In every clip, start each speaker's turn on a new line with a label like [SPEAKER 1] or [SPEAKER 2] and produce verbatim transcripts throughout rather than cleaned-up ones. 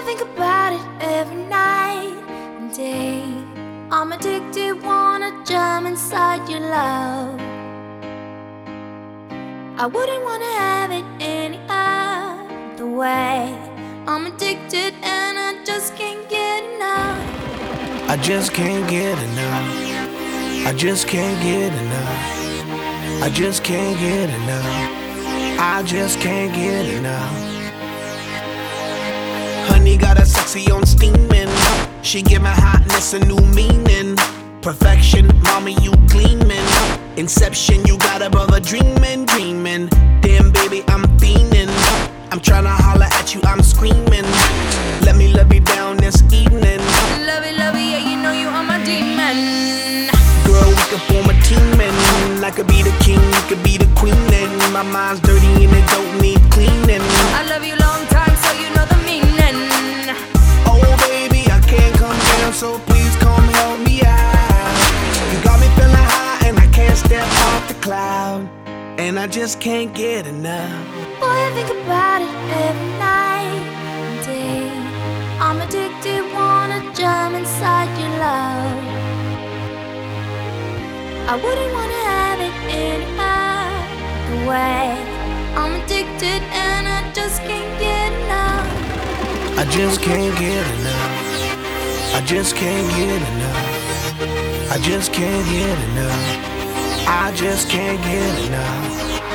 [SPEAKER 1] think about it every night and day. I'm addicted, wanna jump inside your love. I wouldn't wanna have it any other way. I'm addicted and I just can't get enough.
[SPEAKER 2] I just can't get enough. I just can't get enough. I just can't get enough. I just can't get enough. Honey got a sexy on steaming. She give my hotness a new meaning. Perfection, mommy, you gleaming. Inception, you got a brother dreaming, dreaming. Damn, baby, I'm fiending. I'm tryna holler at you, I'm screaming. Let me love you down this evening.
[SPEAKER 1] Love it, love it, yeah, you know you are my demon.
[SPEAKER 2] Girl, we could form a team and I could be the king, you could be the queen. And my mind's dirty and it don't need cleaning.
[SPEAKER 1] I love you long time, so you know the meaning.
[SPEAKER 2] Oh baby, I can't come down, so please come help me out. You got me feeling high and I can't step off the cloud. And I just can't get enough.
[SPEAKER 1] Boy, I think about it every night and day. I'm addicted, wanna jump inside your love. I wouldn't wanna have it any other way. I'm addicted and I just can't get enough.
[SPEAKER 2] I just can't get enough. I just can't get enough. I just can't get enough. I just can't get enough.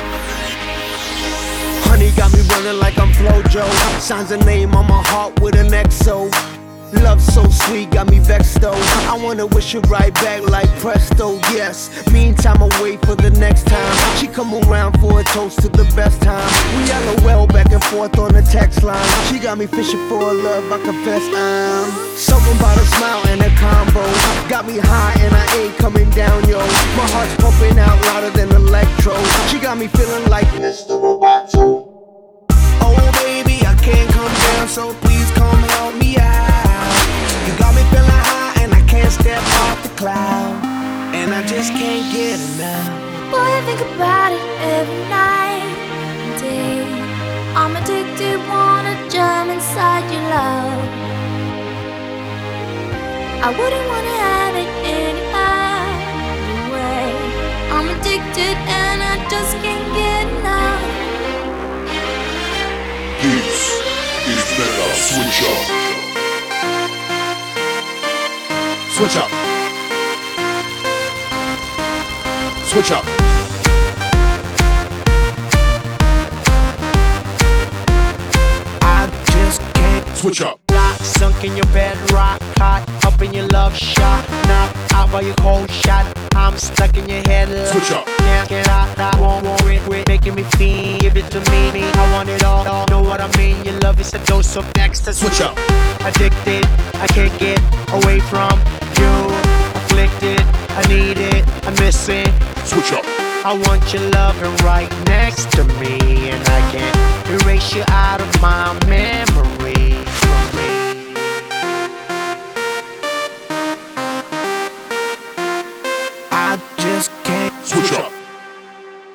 [SPEAKER 2] Honey got me running like I'm Flojo. Signs a name on my heart with an X O. Love so sweet, got me vexed though. I wanna wish it right back like presto, yes. Meantime, I wait for the next time she come around for a toast to the best time. We LOL back and forth on the text line. She got me fishing for a love, I confess I'm something about a smile and a combo. Got me high and I ain't coming down, yo. My heart's pumping out louder than electro. She got me feeling like Mister Roboto. Oh baby, I can't come down, so please come help me out. You got me feeling high and I can't step off the cloud. And I just can't get enough.
[SPEAKER 1] Boy, I think about it every night and day. I'm addicted, wanna jump inside your love. I wouldn't wanna have it any other way. I'm addicted and I just can't get enough.
[SPEAKER 3] This is Mega Switch Up. Switch up. Switch up.
[SPEAKER 2] I just can't
[SPEAKER 3] Switch up.
[SPEAKER 4] Lock, sunk in your bed, rock hot, up in your love shot. Knock out by your cold shot. I'm stuck in your head.
[SPEAKER 3] Switch up.
[SPEAKER 4] Can't get out, I won't worry, quit making me feel. Give it to me, me. I want it all, all. Know what I mean? Your love is a dose of next.
[SPEAKER 3] Switch up.
[SPEAKER 4] Addicted, I can't get away from you. Afflicted, I need it, I miss it.
[SPEAKER 3] Switch up.
[SPEAKER 4] I want your loving right next to me, and I can't erase you out of my memory.